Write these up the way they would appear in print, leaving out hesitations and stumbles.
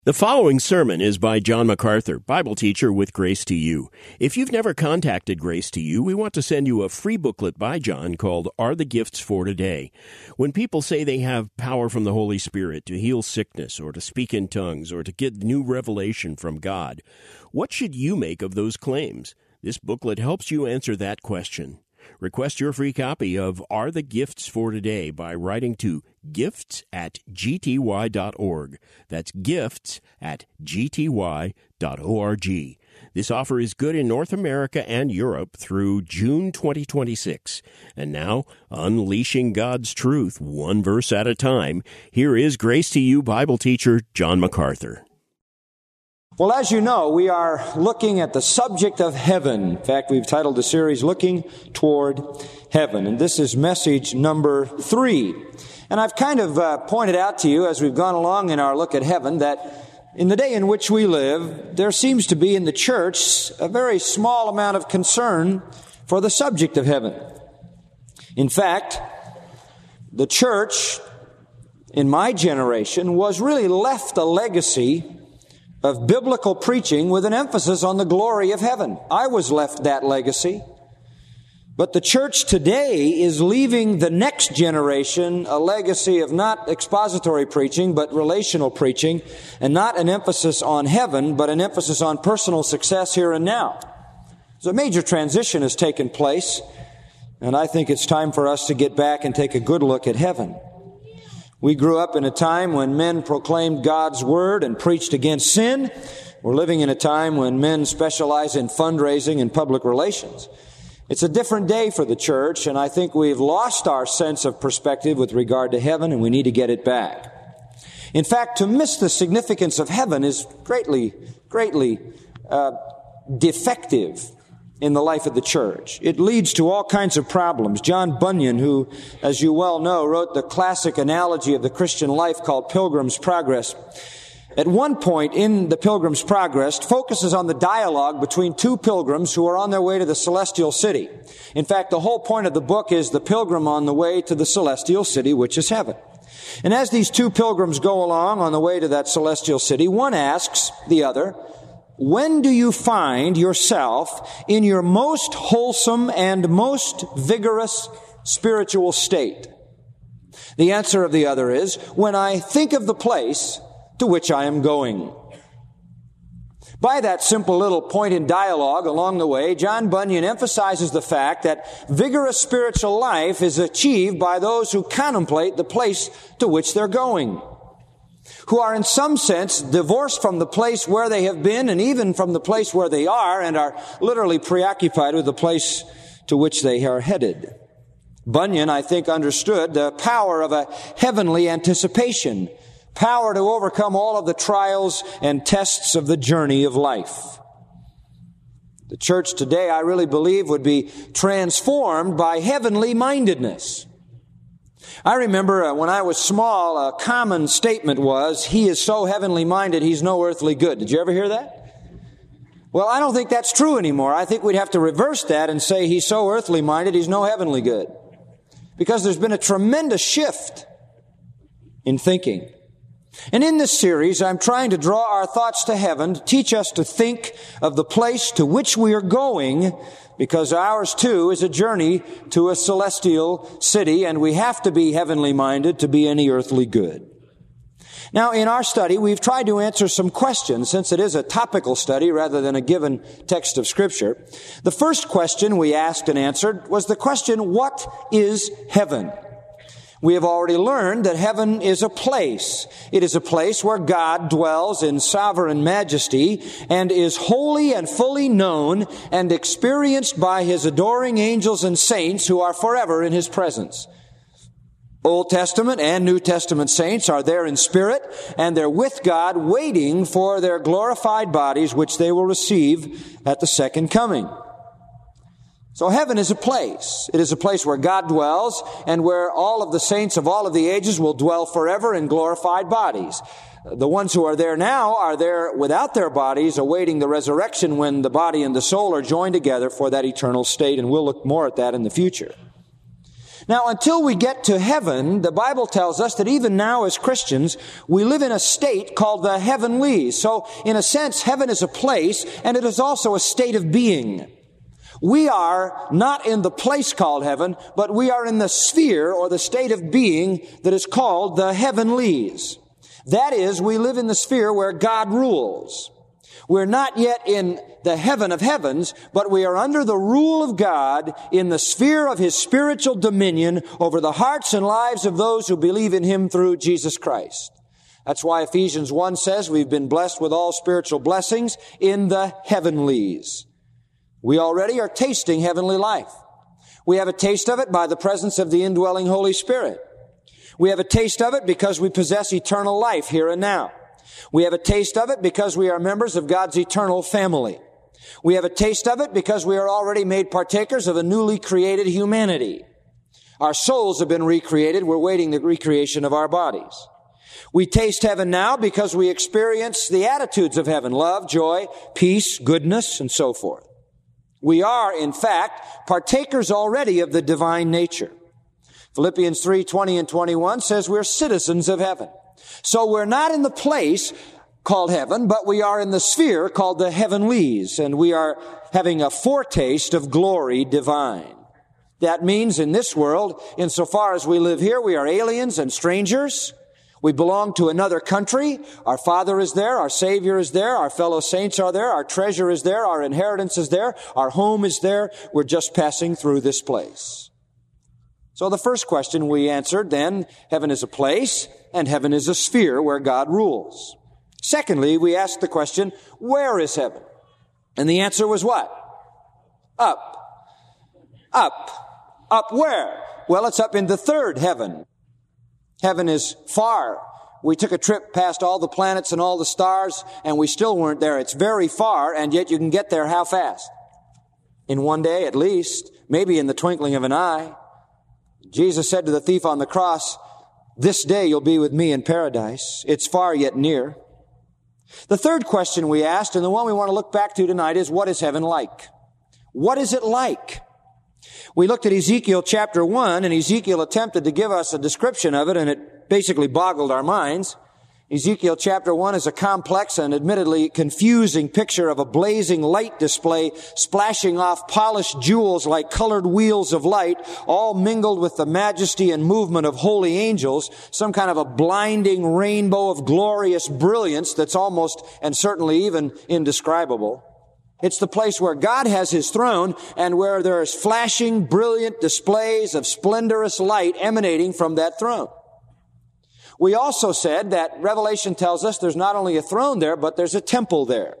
The following sermon is by John MacArthur, Bible teacher with Grace to You. If you've never contacted Grace to You, we want to send you a free booklet by John called Are the Gifts for Today? When people say they have power from the Holy Spirit to heal sickness or to speak in tongues or to get new revelation from God, what should you make of those claims? This booklet helps you answer that question. Request your free copy of Are the Gifts for Today by writing to gifts@gty.org. That's gifts@gty.org. This offer is good in North America and Europe through June 2026. And now, unleashing God's truth one verse at a time, here is Grace to You Bible teacher John MacArthur. Well, as you know, we are looking at the subject of heaven. In fact, we've titled the series, Looking Toward Heaven. And this is message number 3. And I've kind of pointed out to you as we've gone along in our look at heaven that in the day in which we live, there seems to be in the church a very small amount of concern for the subject of heaven. In fact, the church in my generation was really left a legacy of biblical preaching with an emphasis on the glory of heaven. I was left that legacy. But the church today is leaving the next generation a legacy of not expository preaching, but relational preaching, and not an emphasis on heaven, but an emphasis on personal success here and now. So a major transition has taken place, and I think it's time for us to get back and take a good look at heaven. We grew up in a time when men proclaimed God's word and preached against sin. We're living in a time when men specialize in fundraising and public relations. It's a different day for the church, and I think we've lost our sense of perspective with regard to heaven, and we need to get it back. In fact, to miss the significance of heaven is greatly defective in the life of the church. It leads to all kinds of problems. John Bunyan, who, as you well know, wrote the classic analogy of the Christian life called Pilgrim's Progress, at one point in the Pilgrim's Progress focuses on the dialogue between two pilgrims who are on their way to the celestial city. In fact, the whole point of the book is the pilgrim on the way to the celestial city, which is heaven. And as these two pilgrims go along on the way to that celestial city, one asks the other, when do you find yourself in your most wholesome and most vigorous spiritual state? The answer of the other is, when I think of the place to which I am going. By that simple little point in dialogue along the way, John Bunyan emphasizes the fact that vigorous spiritual life is achieved by those who contemplate the place to which they're going, who are in some sense divorced from the place where they have been and even from the place where they are, and are literally preoccupied with the place to which they are headed. Bunyan, I think, understood the power of a heavenly anticipation, power to overcome all of the trials and tests of the journey of life. The church today, I really believe, would be transformed by heavenly mindedness. I remember when I was small, a common statement was, he is so heavenly minded, he's no earthly good. Did you ever hear that? Well, I don't think that's true anymore. I think we'd have to reverse that and say he's so earthly minded, he's no heavenly good. Because there's been a tremendous shift in thinking. And in this series, I'm trying to draw our thoughts to heaven, to teach us to think of the place to which we are going, because ours too is a journey to a celestial city, and we have to be heavenly minded to be any earthly good. Now, in our study, we've tried to answer some questions, since it is a topical study rather than a given text of Scripture. The first question we asked and answered was the question, what is heaven? We have already learned that heaven is a place. It is a place where God dwells in sovereign majesty and is wholly and fully known and experienced by His adoring angels and saints who are forever in His presence. Old Testament and New Testament saints are there in spirit, and they're with God waiting for their glorified bodies, which they will receive at the second coming. So heaven is a place. It is a place where God dwells and where all of the saints of all of the ages will dwell forever in glorified bodies. The ones who are there now are there without their bodies, awaiting the resurrection when the body and the soul are joined together for that eternal state, and we'll look more at that in the future. Now, until we get to heaven, the Bible tells us that even now as Christians, we live in a state called the heavenlies. So, in a sense, heaven is a place, and it is also a state of being. We are not in the place called heaven, but we are in the sphere or the state of being that is called the heavenlies. That is, we live in the sphere where God rules. We're not yet in the heaven of heavens, but we are under the rule of God in the sphere of His spiritual dominion over the hearts and lives of those who believe in Him through Jesus Christ. That's why Ephesians 1 says we've been blessed with all spiritual blessings in the heavenlies. We already are tasting heavenly life. We have a taste of it by the presence of the indwelling Holy Spirit. We have a taste of it because we possess eternal life here and now. We have a taste of it because we are members of God's eternal family. We have a taste of it because we are already made partakers of a newly created humanity. Our souls have been recreated. We're waiting the recreation of our bodies. We taste heaven now because we experience the attitudes of heaven: love, joy, peace, goodness, and so forth. We are, in fact, partakers already of the divine nature. Philippians 3:20 and 21 says we're citizens of heaven. So we're not in the place called heaven, but we are in the sphere called the heavenlies, and we are having a foretaste of glory divine. That means in this world, insofar as we live here, we are aliens and strangers. We belong to another country. Our Father is there. Our Savior is there. Our fellow saints are there. Our treasure is there. Our inheritance is there. Our home is there. We're just passing through this place. So the first question we answered then, heaven is a place and heaven is a sphere where God rules. Secondly, we asked the question, where is heaven? And the answer was what? Up. Up. Up where? Well, it's up in the third heaven. Heaven is far. We took a trip past all the planets and all the stars, and we still weren't there. It's very far, and yet you can get there how fast? In one day at least, maybe in the twinkling of an eye. Jesus said to the thief on the cross, "This day you'll be with me in paradise." It's far yet near. The third question we asked, and the one we want to look back to tonight, is what is heaven like? What is it like? We looked at Ezekiel chapter 1, and Ezekiel attempted to give us a description of it, and it basically boggled our minds. Ezekiel chapter 1 is a complex and admittedly confusing picture of a blazing light display splashing off polished jewels like colored wheels of light, all mingled with the majesty and movement of holy angels, some kind of a blinding rainbow of glorious brilliance that's almost and certainly even indescribable. It's the place where God has His throne and where there is flashing, brilliant displays of splendorous light emanating from that throne. We also said that Revelation tells us there's not only a throne there, but there's a temple there.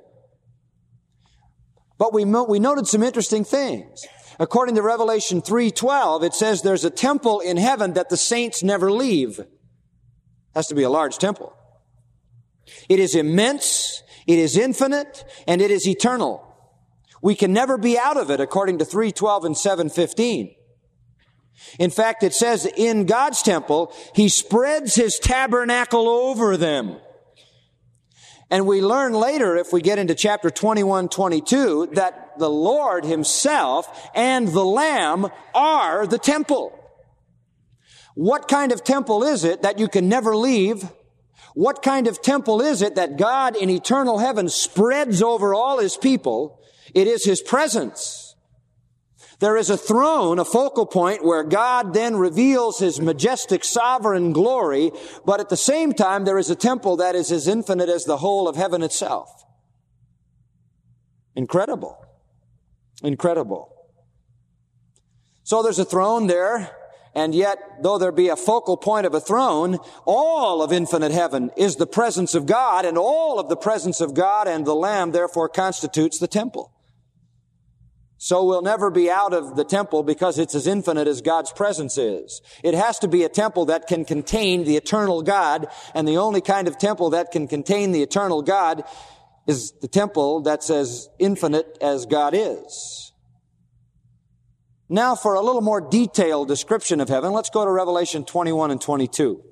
But we noted some interesting things. According to Revelation 3:12, it says there's a temple in heaven that the saints never leave. It has to be a large temple. It is immense, it is infinite, and it is eternal. We can never be out of it, according to 3:12 and 7:15. In fact, it says in God's temple, He spreads His tabernacle over them. And we learn later, if we get into chapter 21-22, that the Lord Himself and the Lamb are the temple. What kind of temple is it that you can never leave? What kind of temple is it that God in eternal heaven spreads over all His people? It is His presence. There is a throne, a focal point where God then reveals His majestic sovereign glory, but at the same time there is a temple that is as infinite as the whole of heaven itself. Incredible. Incredible. So there's a throne there, and yet though there be a focal point of a throne, all of infinite heaven is the presence of God, and all of the presence of God and the Lamb therefore constitutes the temple. So we'll never be out of the temple because it's as infinite as God's presence is. It has to be a temple that can contain the eternal God, and the only kind of temple that can contain the eternal God is the temple that's as infinite as God is. Now for a little more detailed description of heaven, let's go to Revelation 21 and 22.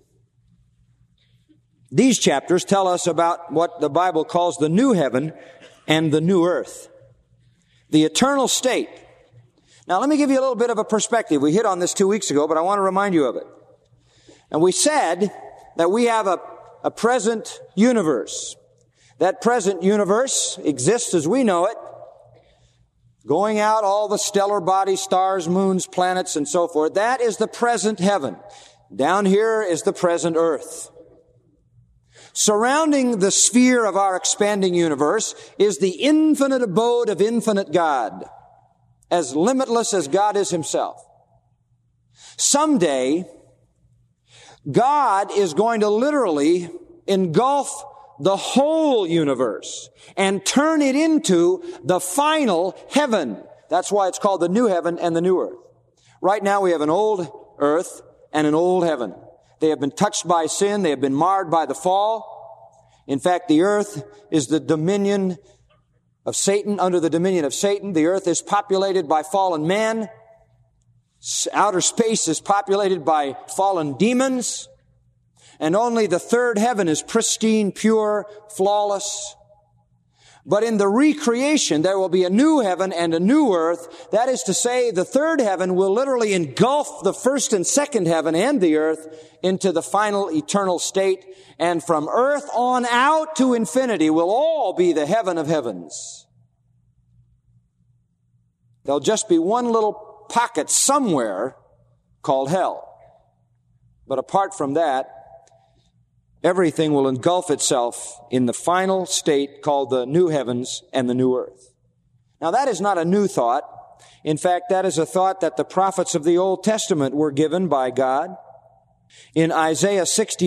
These chapters tell us about what the Bible calls the new heaven and the new earth. The eternal state. Now, let me give you a little bit of a perspective. We hit on this 2 weeks ago, but I want to remind you of it. And we said that we have a present universe. That present universe exists as we know it, going out all the stellar bodies, stars, moons, planets, and so forth. That is the present heaven. Down here is the present earth. Surrounding the sphere of our expanding universe is the infinite abode of infinite God, as limitless as God is himself. Someday, God is going to literally engulf the whole universe and turn it into the final heaven. That's why it's called the new heaven and the new earth. Right now we have an old earth and an old heaven. They have been touched by sin. They have been marred by the fall. In fact, the earth is the dominion of Satan, under the dominion of Satan. The earth is populated by fallen man. Outer space is populated by fallen demons. And only the third heaven is pristine, pure, flawless. But in the recreation, there will be a new heaven and a new earth. That is to say, the third heaven will literally engulf the first and second heaven and the earth into the final eternal state. And from earth on out to infinity will all be the heaven of heavens. There'll just be one little pocket somewhere called hell. But apart from that, everything will engulf itself in the final state called the new heavens and the new earth. Now, that is not a new thought. In fact, that is a thought that the prophets of the Old Testament were given by God. In Isaiah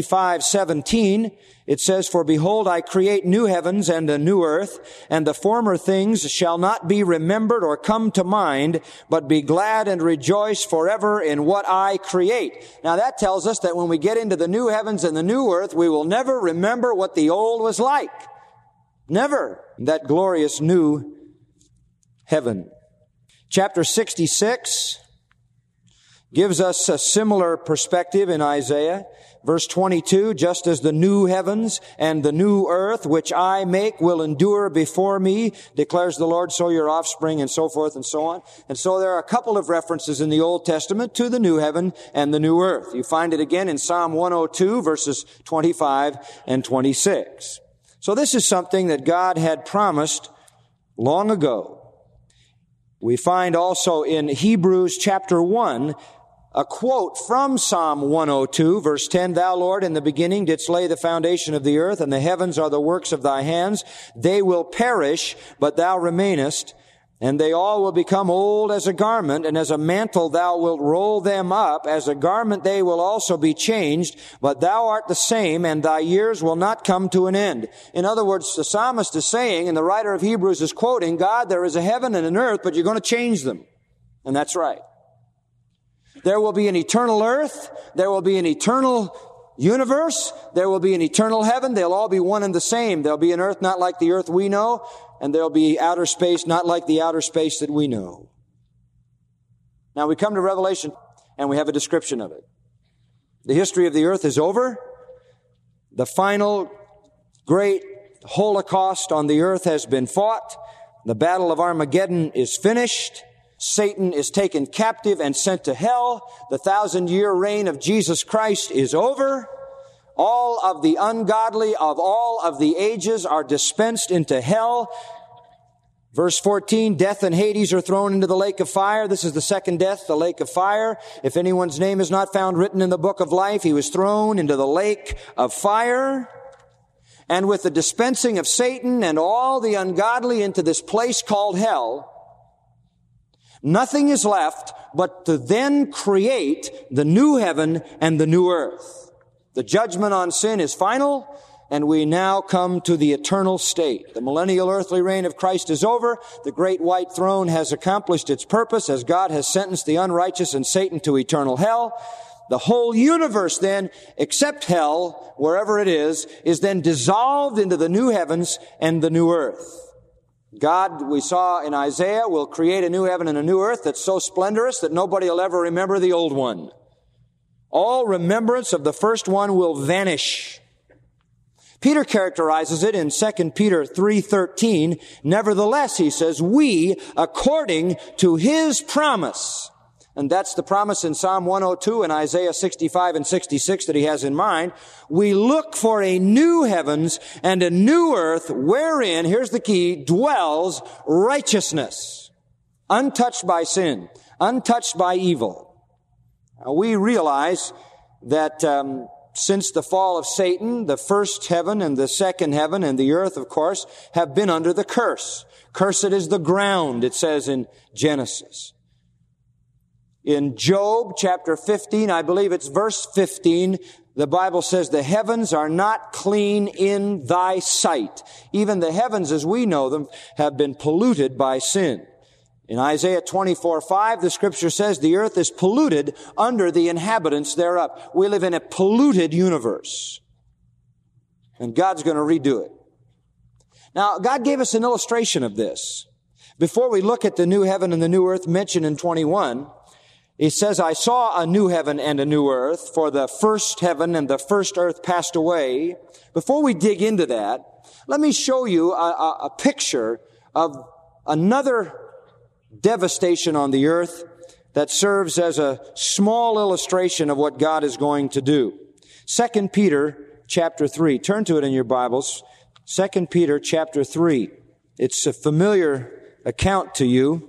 65:17, it says, "For behold, I create new heavens and a new earth, and the former things shall not be remembered or come to mind, but be glad and rejoice forever in what I create." Now that tells us that when we get into the new heavens and the new earth, we will never remember what the old was like. Never. That glorious new heaven. Chapter 66 gives us a similar perspective in Isaiah. Verse 22, "Just as the new heavens and the new earth, which I make, will endure before me, declares the Lord, so your offspring," and so forth and so on. And so there are a couple of references in the Old Testament to the new heaven and the new earth. You find it again in Psalm 102, verses 25 and 26. So this is something that God had promised long ago. We find also in Hebrews chapter 1, a quote from Psalm 102, verse 10, "Thou, Lord, in the beginning didst lay the foundation of the earth, and the heavens are the works of thy hands. They will perish, but thou remainest, and they all will become old as a garment, and as a mantle thou wilt roll them up. As a garment they will also be changed, but thou art the same, and thy years will not come to an end." In other words, the psalmist is saying, and the writer of Hebrews is quoting, God, there is a heaven and an earth, but you're going to change them. And that's right. There will be an eternal earth. There will be an eternal universe. There will be an eternal heaven. They'll all be one and the same. There'll be an earth not like the earth we know, and there'll be outer space not like the outer space that we know. Now we come to Revelation, and we have a description of it. The history of the earth is over. The final great Holocaust on the earth has been fought. The battle of Armageddon is finished. Satan is taken captive and sent to hell. The 1,000-year reign of Jesus Christ is over. All of the ungodly of all of the ages are dispensed into hell. Verse 14, "Death and Hades are thrown into the lake of fire." This is the second death, the lake of fire. "If anyone's name is not found written in the book of life, he was thrown into the lake of fire." And with the dispensing of Satan and all the ungodly into this place called hell, nothing is left but to then create the new heaven and the new earth. The judgment on sin is final, and we now come to the eternal state. The millennial earthly reign of Christ is over. The great white throne has accomplished its purpose as God has sentenced the unrighteous and Satan to eternal hell. The whole universe then, except hell, wherever it is then dissolved into the new heavens and the new earth. God, we saw in Isaiah, will create a new heaven and a new earth that's so splendorous that nobody will ever remember the old one. All remembrance of the first one will vanish. Peter characterizes it in 2 Peter 3:13. Nevertheless, he says, we, according to his promise. And that's the promise in Psalm 102 and Isaiah 65 and 66 that he has in mind. We look for a new heavens and a new earth wherein, here's the key, dwells righteousness, untouched by sin, untouched by evil. Now, we realize that since the fall of Satan, the first heaven and the second heaven and the earth, of course, have been under the curse. Cursed is the ground, it says in Genesis. In Job chapter 15, I believe it's verse 15, the Bible says, the heavens are not clean in thy sight. Even the heavens as we know them have been polluted by sin. In Isaiah 24:5, the scripture says the earth is polluted under the inhabitants thereof. We live in a polluted universe. And God's going to redo it. Now, God gave us an illustration of this. Before we look at the new heaven and the new earth mentioned in 21, he says, I saw a new heaven and a new earth, for the first heaven and the first earth passed away. Before we dig into that, let me show you a picture of another devastation on the earth that serves as a small illustration of what God is going to do. 2 Peter chapter 3. Turn to it in your Bibles. 2 Peter chapter 3. It's a familiar account to you.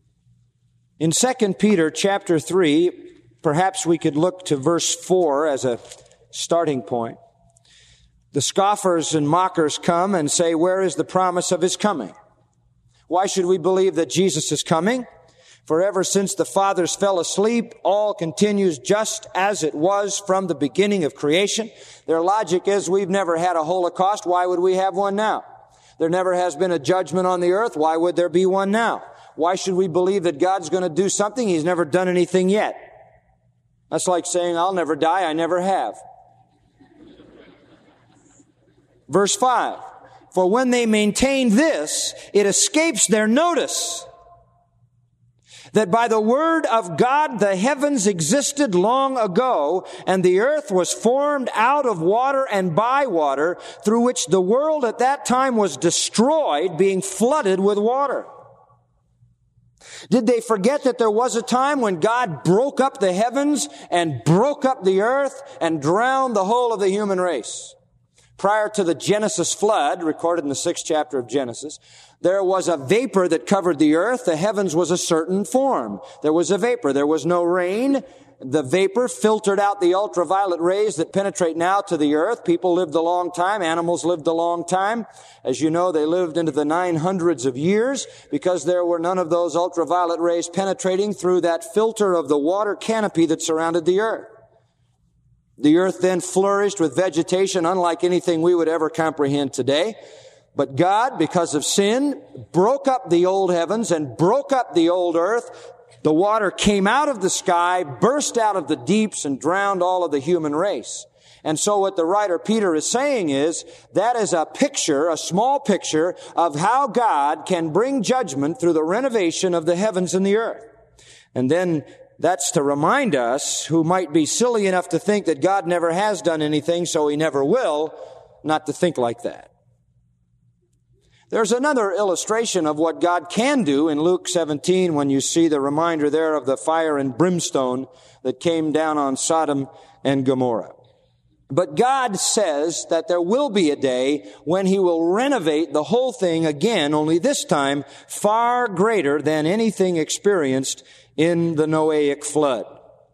In 2 Peter chapter 3, perhaps we could look to verse 4 as a starting point. The scoffers and mockers come and say, where is the promise of his coming? Why should we believe that Jesus is coming? For ever since the fathers fell asleep, all continues just as it was from the beginning of creation. Their logic is, we've never had a Holocaust. Why would we have one now? There never has been a judgment on the earth. Why would there be one now? Why should we believe that God's going to do something? He's never done anything yet. That's like saying, I'll never die. I never have. Verse 5. For when they maintain this, it escapes their notice that by the word of God the heavens existed long ago, and the earth was formed out of water and by water, through which the world at that time was destroyed, being flooded with water. Did they forget that there was a time when God broke up the heavens and broke up the earth and drowned the whole of the human race? Prior to the Genesis flood, recorded in the 6th chapter of Genesis, there was a vapor that covered the earth. The heavens was a certain form. There was a vapor. There was no rain. The vapor filtered out the ultraviolet rays that penetrate now to the earth. People lived a long time. Animals lived a long time. As you know, they lived into the 900s of years because there were none of those ultraviolet rays penetrating through that filter of the water canopy that surrounded the earth. The earth then flourished with vegetation unlike anything we would ever comprehend today. But God, because of sin, broke up the old heavens and broke up the old earth. The water came out of the sky, burst out of the deeps, and drowned all of the human race. And so what the writer Peter is saying is, that is a picture, a small picture, of how God can bring judgment through the renovation of the heavens and the earth. And then that's to remind us, who might be silly enough to think that God never has done anything, so he never will, not to think like that. There's another illustration of what God can do in Luke 17 when you see the reminder there of the fire and brimstone that came down on Sodom and Gomorrah. But God says that there will be a day when he will renovate the whole thing again, only this time far greater than anything experienced in the Noahic flood.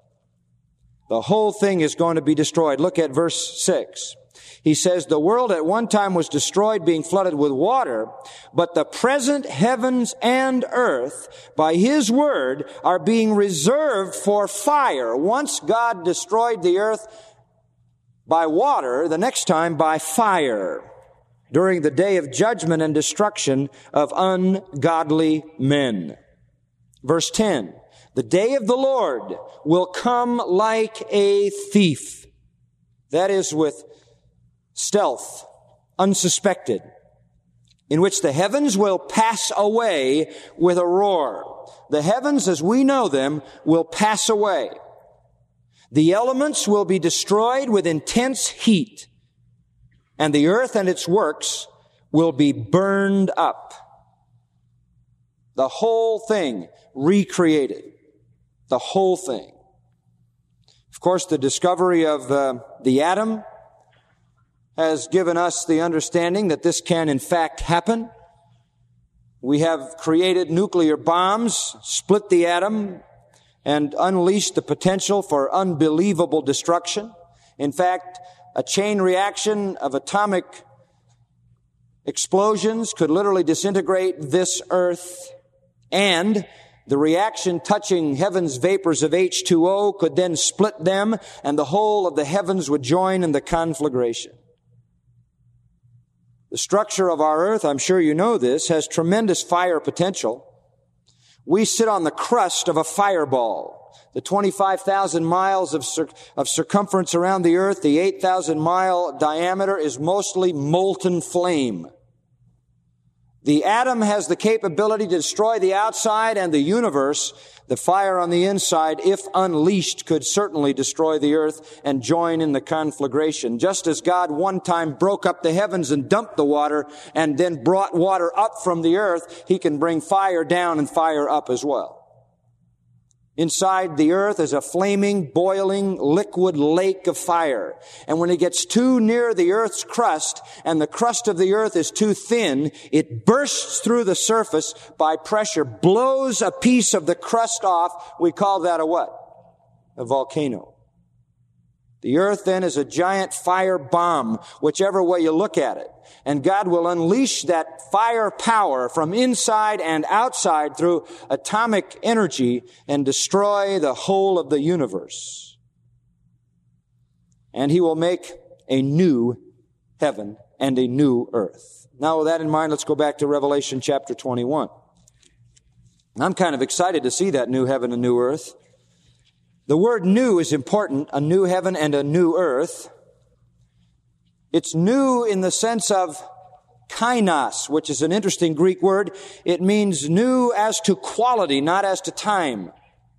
The whole thing is going to be destroyed. Look at verse 6. He says, the world at one time was destroyed, being flooded with water, but the present heavens and earth, by his word, are being reserved for fire. Once God destroyed the earth by water, the next time by fire, during the day of judgment and destruction of ungodly men. Verse 10, the day of the Lord will come like a thief. That is, with stealth, unsuspected, in which the heavens will pass away with a roar. The heavens as we know them will pass away. The elements will be destroyed with intense heat. and the earth and its works will be burned up. The whole thing recreated. The whole thing. Of course, the discovery of the atom has given us the understanding that this can in fact happen. We have created nuclear bombs, split the atom, and unleashed the potential for unbelievable destruction. In fact, a chain reaction of atomic explosions could literally disintegrate this earth, and the reaction touching heaven's vapors of H2O could then split them, and the whole of the heavens would join in the conflagration. The structure of our earth, I'm sure you know this, has tremendous fire potential. We sit on the crust of a fireball. The 25,000 miles of circumference around the earth, the 8,000 mile diameter is mostly molten flame. The atom has the capability to destroy the outside and the universe. The fire on the inside, if unleashed, could certainly destroy the earth and join in the conflagration. Just as God one time broke up the heavens and dumped the water and then brought water up from the earth, He can bring fire down and fire up as well. Inside the earth is a flaming, boiling, liquid lake of fire. And when it gets too near the earth's crust, and the crust of the earth is too thin, it bursts through the surface by pressure, blows a piece of the crust off. We call that a what? A volcano. The earth then is a giant fire bomb, whichever way you look at it. And God will unleash that fire power from inside and outside through atomic energy and destroy the whole of the universe. And He will make a new heaven and a new earth. Now, with that in mind, let's go back to Revelation chapter 21. I'm kind of excited to see that new heaven and new earth. The word new is important, a new heaven and a new earth. It's new in the sense of kainos, which is an interesting Greek word. It means new as to quality, not as to time.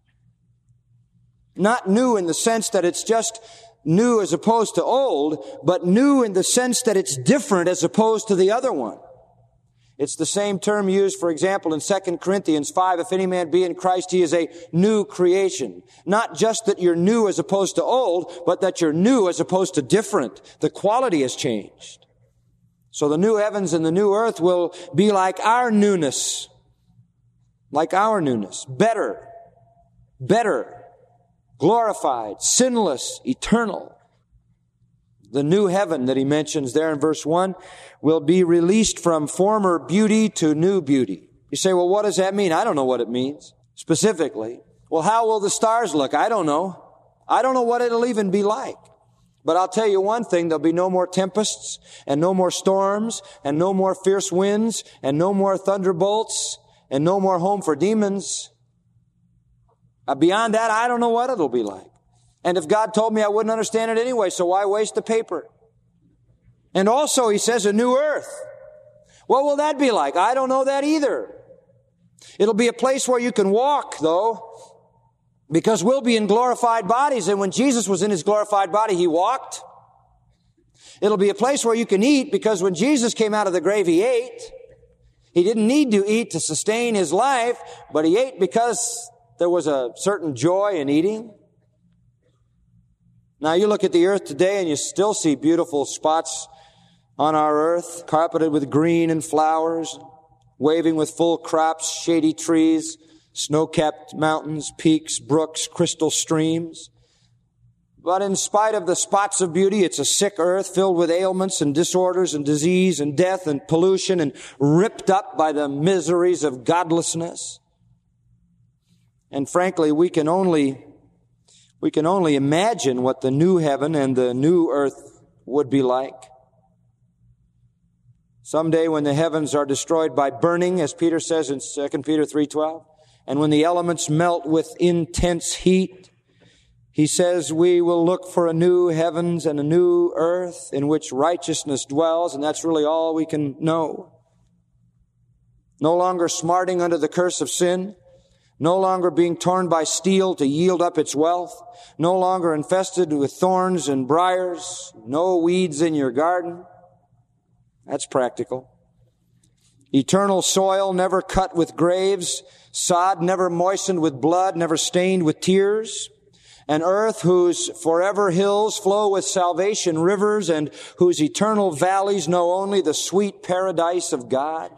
Not new in the sense that it's just new as opposed to old, but new in the sense that it's different as opposed to the other one. It's the same term used, for example, in 2 Corinthians 5, if any man be in Christ, he is a new creation. Not just that you're new as opposed to old, but that you're new as opposed to different. The quality has changed. So the new heavens and the new earth will be like our newness. Like our newness. Better, glorified, sinless, eternal. The new heaven that he mentions there in verse 1 will be released from former beauty to new beauty. You say, well, what does that mean? I don't know what it means specifically. Well, how will the stars look? I don't know. I don't know what it'll even be like. But I'll tell you one thing, there'll be no more tempests and no more storms and no more fierce winds and no more thunderbolts and no more home for demons. Beyond that, I don't know what it'll be like. And if God told me, I wouldn't understand it anyway, so why waste the paper? And also, he says, a new earth. What will that be like? I don't know that either. It'll be a place where you can walk, though, because we'll be in glorified bodies. And when Jesus was in His glorified body, He walked. It'll be a place where you can eat, because when Jesus came out of the grave, He ate. He didn't need to eat to sustain His life, but He ate because there was a certain joy in eating. Now, you look at the earth today and you still see beautiful spots on our earth, carpeted with green and flowers, waving with full crops, shady trees, snow-capped mountains, peaks, brooks, crystal streams. But in spite of the spots of beauty, it's a sick earth filled with ailments and disorders and disease and death and pollution and ripped up by the miseries of godlessness. And frankly, we can only imagine what the new heaven and the new earth would be like. Someday when the heavens are destroyed by burning, as Peter says in 2 Peter 3:12, and when the elements melt with intense heat, he says we will look for a new heavens and a new earth in which righteousness dwells, and that's really all we can know. No longer smarting under the curse of sin, no longer being torn by steel to yield up its wealth, no longer infested with thorns and briars, no weeds in your garden. That's practical. Eternal soil never cut with graves, sod never moistened with blood, never stained with tears. An earth whose forever hills flow with salvation rivers and whose eternal valleys know only the sweet paradise of God.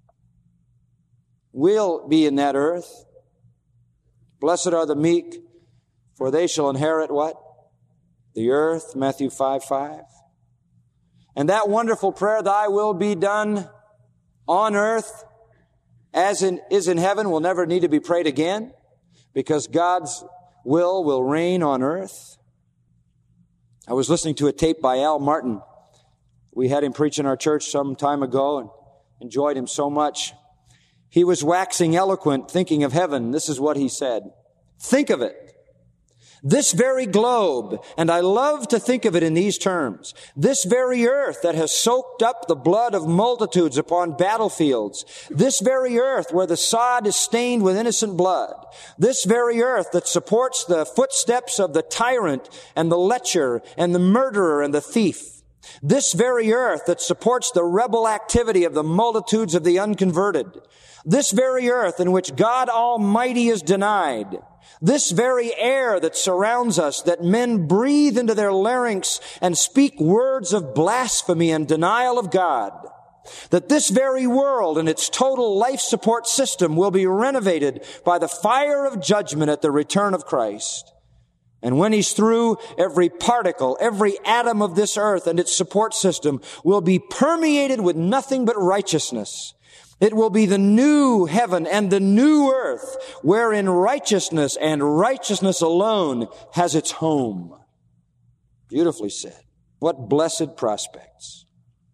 We'll be in that earth. Blessed are the meek, for they shall inherit what? The earth, Matthew 5:5. And that wonderful prayer, thy will be done on earth as is in heaven, will never need to be prayed again, because God's will reign on earth. I was listening to a tape by Al Martin. We had him preach in our church some time ago and enjoyed him so much. He was waxing eloquent, thinking of heaven. This is what he said. Think of it. This very globe, and I love to think of it in these terms, this very earth that has soaked up the blood of multitudes upon battlefields, this very earth where the sod is stained with innocent blood, this very earth that supports the footsteps of the tyrant and the lecher and the murderer and the thief, this very earth that supports the rebel activity of the multitudes of the unconverted, this very earth in which God Almighty is denied, this very air that surrounds us, that men breathe into their larynx and speak words of blasphemy and denial of God, that this very world and its total life support system will be renovated by the fire of judgment at the return of Christ. And when He's through, every particle, every atom of this earth and its support system will be permeated with nothing but righteousness. It will be the new heaven and the new earth wherein righteousness and righteousness alone has its home. Beautifully said. What blessed prospects.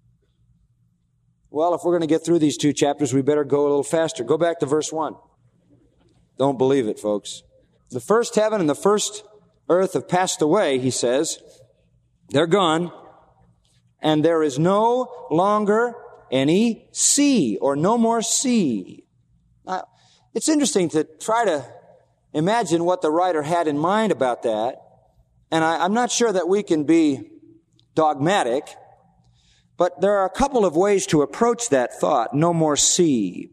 Well, if we're going to get through these two chapters, we better go a little faster. Go back to verse 1. Don't believe it, folks. The first heaven and the first earth have passed away, he says. They're gone. And there is no longer any sea, or no more sea. Now, it's interesting to try to imagine what the writer had in mind about that. And I'm not sure that we can be dogmatic, but there are a couple of ways to approach that thought, no more sea.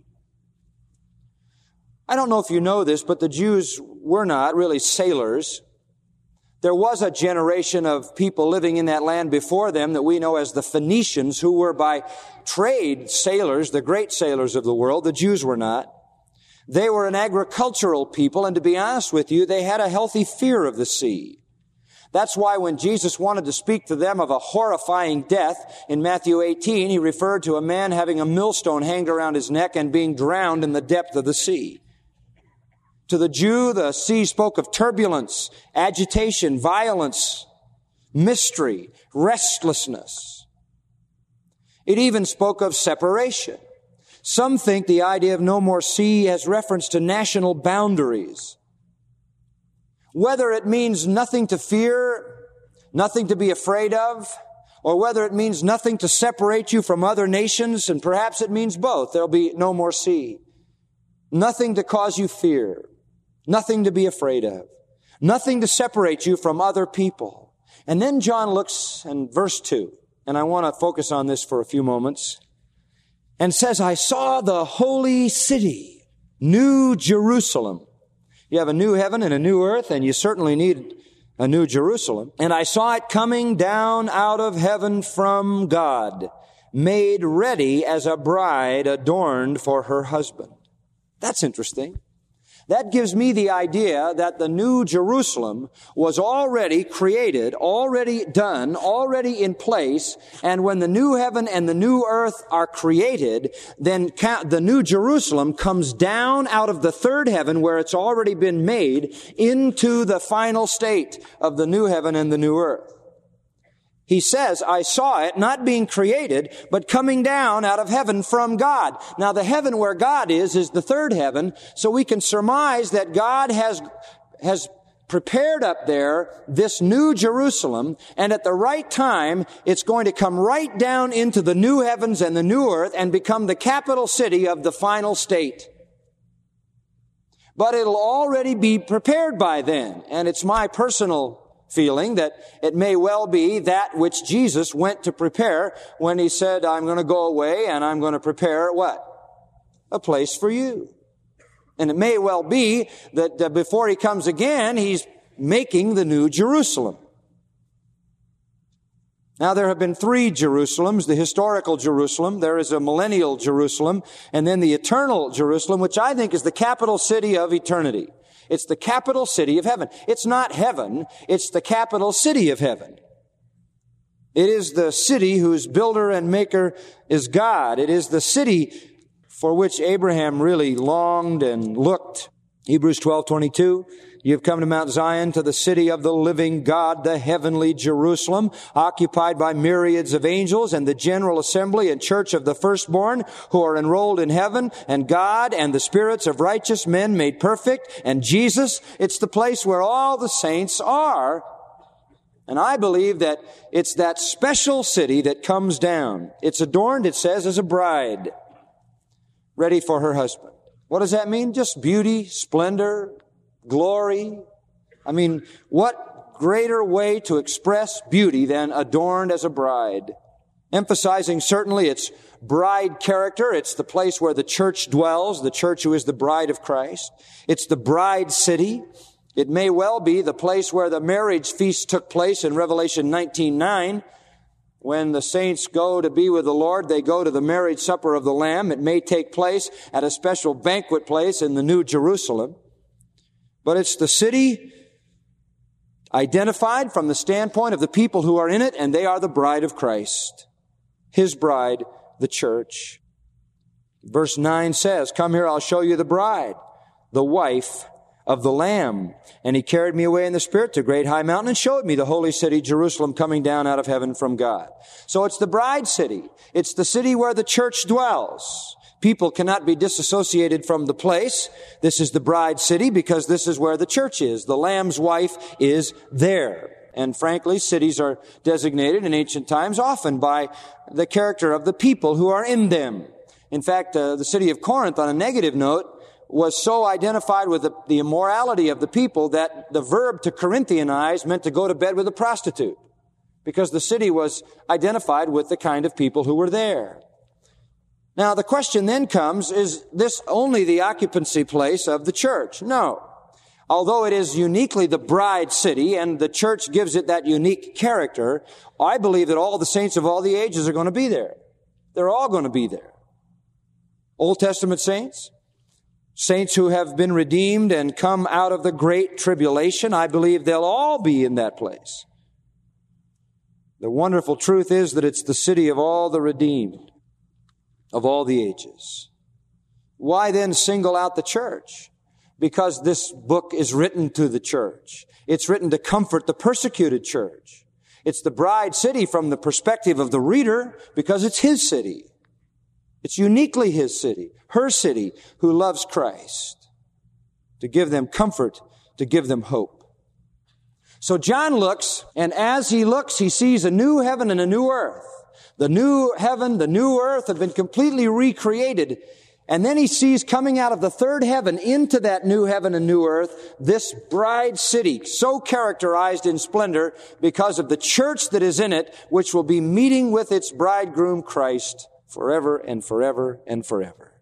I don't know if you know this, but the Jews were not really sailors. There was a generation of people living in that land before them that we know as the Phoenicians, who were by trade sailors, the great sailors of the world. The Jews were not. They were an agricultural people, and to be honest with you, they had a healthy fear of the sea. That's why when Jesus wanted to speak to them of a horrifying death in Matthew 18, He referred to a man having a millstone hanged around his neck and being drowned in the depth of the sea. To the Jew, the sea spoke of turbulence, agitation, violence, mystery, restlessness. It even spoke of separation. Some think the idea of no more sea has reference to national boundaries. Whether it means nothing to fear, nothing to be afraid of, or whether it means nothing to separate you from other nations, and perhaps it means both. There'll be no more sea. Nothing to cause you fear. Nothing to be afraid of. Nothing to separate you from other people. And then John looks in verse 2, and I want to focus on this for a few moments, and says, I saw the holy city, New Jerusalem. You have a new heaven and a new earth, and you certainly need a new Jerusalem. And I saw it coming down out of heaven from God, made ready as a bride adorned for her husband. That's interesting. That gives me the idea that the New Jerusalem was already created, already done, already in place, and when the new heaven and the new earth are created, then the New Jerusalem comes down out of the third heaven where it's already been made into the final state of the new heaven and the new earth. He says, I saw it not being created, but coming down out of heaven from God. Now, the heaven where God is the third heaven, so we can surmise that God has prepared up there this new Jerusalem, and at the right time, it's going to come right down into the new heavens and the new earth and become the capital city of the final state. But it'll already be prepared by then, and it's my personal feeling that it may well be that which Jesus went to prepare when he said, I'm going to go away and I'm going to prepare what? A place for you. And it may well be that before he comes again, he's making the new Jerusalem. Now, there have been 3 Jerusalems, the historical Jerusalem, there is a millennial Jerusalem, and then the eternal Jerusalem, which I think is the capital city of eternity. It's the capital city of heaven. It's not heaven, it's the capital city of heaven. It is the city whose builder and maker is God. It is the city for which Abraham really longed and looked. Hebrews 12:22. You've come to Mount Zion, to the city of the living God, the heavenly Jerusalem, occupied by myriads of angels and the general assembly and church of the firstborn who are enrolled in heaven, and God and the spirits of righteous men made perfect, and Jesus. It's the place where all the saints are. And I believe that it's that special city that comes down. It's adorned, it says, as a bride, ready for her husband. What does that mean? Just beauty, splendor, glory. I mean, what greater way to express beauty than adorned as a bride? Emphasizing certainly its bride character. It's the place where the church dwells, the church who is the bride of Christ. It's the bride city. It may well be the place where the marriage feast took place in Revelation 19:9. When the saints go to be with the Lord, they go to the marriage supper of the Lamb. It may take place at a special banquet place in the New Jerusalem. But it's the city identified from the standpoint of the people who are in it, and they are the bride of Christ. His bride, the church. Verse 9 says, come here, I'll show you the bride, the wife of the Lamb. And he carried me away in the Spirit to a great high mountain and showed me the holy city, Jerusalem, coming down out of heaven from God. So it's the bride city. It's the city where the church dwells. People cannot be disassociated from the place. This is the bride city because this is where the church is. The Lamb's wife is there. And frankly, cities are designated in ancient times often by the character of the people who are in them. In fact, the city of Corinth, on a negative note, was so identified with the immorality of the people that the verb to Corinthianize meant to go to bed with a prostitute, because the city was identified with the kind of people who were there. Now, the question then comes, is this only the occupancy place of the church? No. Although it is uniquely the bride city, and the church gives it that unique character, I believe that all the saints of all the ages are going to be there. They're all going to be there. Old Testament saints, saints who have been redeemed and come out of the great tribulation, I believe they'll all be in that place. The wonderful truth is that it's the city of all the redeemed, of all the ages. Why then single out the church? Because this book is written to the church. It's written to comfort the persecuted church. It's the bride city from the perspective of the reader because it's his city. It's uniquely his city, her city, who loves Christ, to give them comfort, to give them hope. So John looks, and as he looks, he sees a new heaven and a new earth. The new heaven, the new earth have been completely recreated. And then he sees coming out of the third heaven into that new heaven and new earth, this bride city, so characterized in splendor because of the church that is in it, which will be meeting with its bridegroom Christ forever and forever and forever.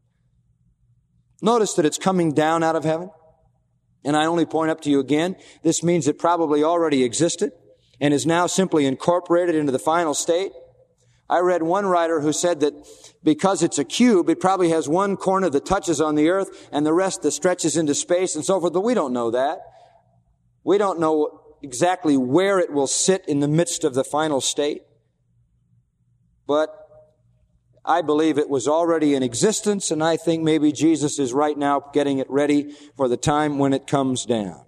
Notice that it's coming down out of heaven. And I only point up to you again, this means it probably already existed and is now simply incorporated into the final state. I read one writer who said that because it's a cube, it probably has one corner that touches on the earth and the rest that stretches into space and so forth, but we don't know that. We don't know exactly where it will sit in the midst of the final state. But I believe it was already in existence, and I think maybe Jesus is right now getting it ready for the time when it comes down.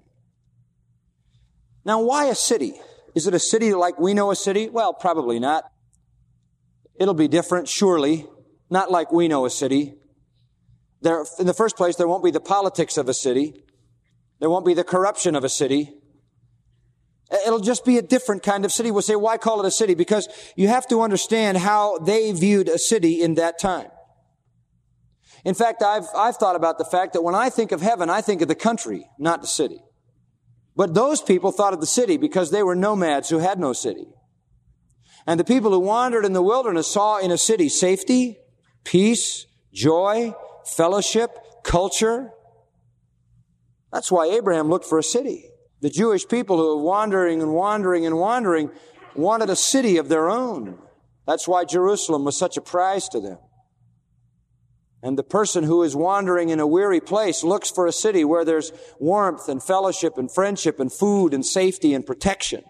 Now, why a city? Is it a city like we know a city? Well, probably not. It'll be different, surely, not like we know a city. In the first place, there won't be the politics of a city. There won't be the corruption of a city. It'll just be a different kind of city. We'll say, why call it a city? Because you have to understand how they viewed a city in that time. In fact, I've thought about the fact that when I think of heaven, I think of the country, not the city. But those people thought of the city because they were nomads who had no city. And the people who wandered in the wilderness saw in a city safety, peace, joy, fellowship, culture. That's why Abraham looked for a city. The Jewish people who were wandering wanted a city of their own. That's why Jerusalem was such a prize to them. And the person who is wandering in a weary place looks for a city where there's warmth and fellowship and friendship and food and safety and protection.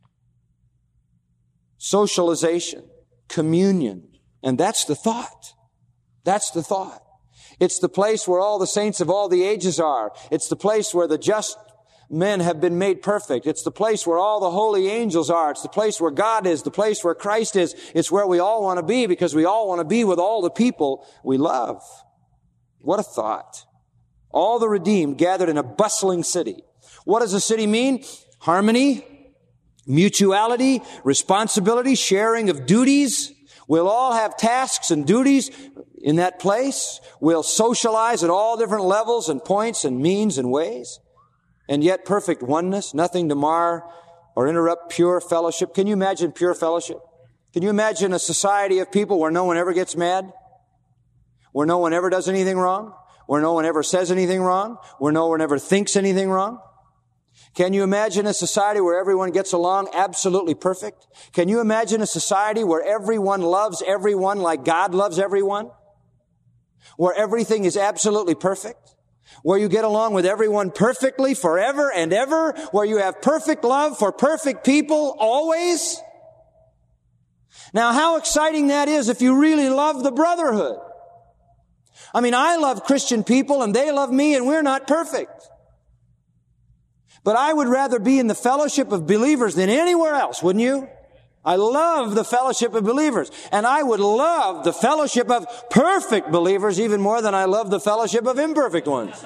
Socialization, communion. And that's the thought. That's the thought. It's the place where all the saints of all the ages are. It's the place where the just men have been made perfect. It's the place where all the holy angels are. It's the place where God is, the place where Christ is. It's where we all want to be because we all want to be with all the people we love. What a thought. All the redeemed gathered in a bustling city. What does a city mean? Harmony, mutuality, responsibility, sharing of duties. We'll all have tasks and duties in that place. We'll socialize at all different levels and points and means and ways. And yet perfect oneness, nothing to mar or interrupt pure fellowship. Can you imagine pure fellowship? Can you imagine a society of people where no one ever gets mad? Where no one ever does anything wrong? Where no one ever says anything wrong? Where no one ever thinks anything wrong? Can you imagine a society where everyone gets along absolutely perfect? Can you imagine a society where everyone loves everyone like God loves everyone? Where everything is absolutely perfect? Where you get along with everyone perfectly forever and ever? Where you have perfect love for perfect people always? Now, how exciting that is if you really love the brotherhood. I mean, I love Christian people and they love me and we're not perfect. But I would rather be in the fellowship of believers than anywhere else, wouldn't you? I love the fellowship of believers. And I would love the fellowship of perfect believers even more than I love the fellowship of imperfect ones.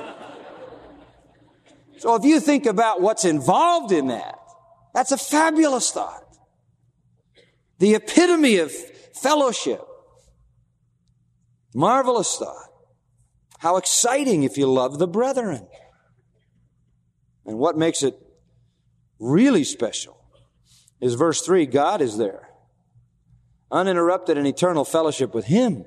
So if you think about what's involved in that, that's a fabulous thought. The epitome of fellowship. Marvelous thought. How exciting if you love the brethren. And what makes it really special is verse 3, God is there. Uninterrupted and eternal fellowship with Him.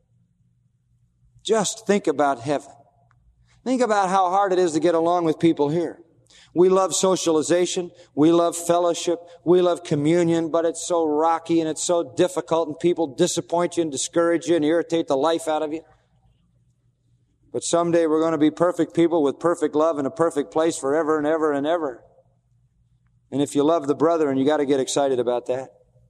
Just think about heaven. Think about how hard it is to get along with people here. We love socialization. We love fellowship. We love communion, but it's so rocky and it's so difficult and people disappoint you and discourage you and irritate the life out of you. But someday we're going to be perfect people with perfect love in a perfect place forever and ever and ever. And if you love the brethren, you got to get excited about that.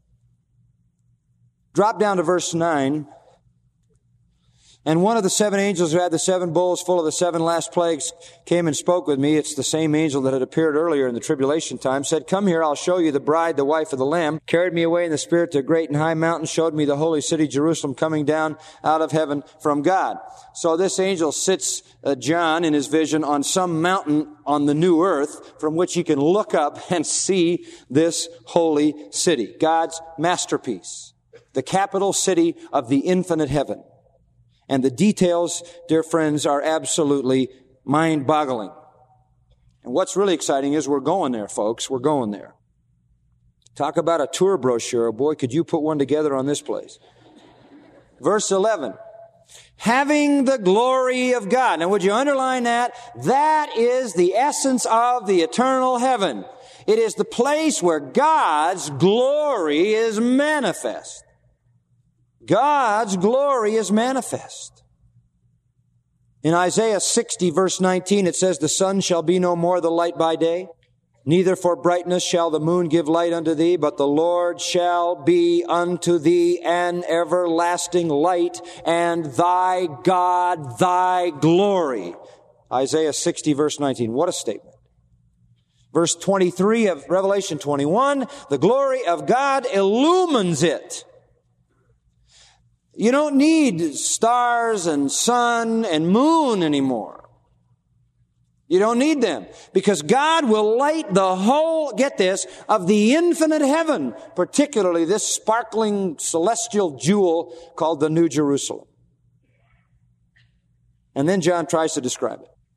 Drop down to verse 9. And one of the 7 angels who had the 7 bowls full of the 7 last plagues came and spoke with me. It's the same angel that had appeared earlier in the tribulation time. Said, come here, I'll show you the bride, the wife of the Lamb. Carried me away in the Spirit to a great and high mountain. Showed me the holy city, Jerusalem, coming down out of heaven from God. So this angel sits John in his vision on some mountain on the new earth from which he can look up and see this holy city. God's masterpiece. The capital city of the infinite heaven. And the details, dear friends, are absolutely mind-boggling. And what's really exciting is we're going there, folks. We're going there. Talk about a tour brochure. Boy, could you put one together on this place. Verse 11. Having the glory of God. Now, would you underline that? That is the essence of the eternal heaven. It is the place where God's glory is manifest. God's glory is manifest. In Isaiah 60 verse 19 it says, the sun shall be no more the light by day, neither for brightness shall the moon give light unto thee, but the Lord shall be unto thee an everlasting light, and thy God thy glory. Isaiah 60 verse 19. What a statement. Verse 23 of Revelation 21, the glory of God illumines it. You don't need stars and sun and moon anymore. You don't need them because God will light the whole, get this, of the infinite heaven, particularly this sparkling celestial jewel called the New Jerusalem. And then John tries to describe it.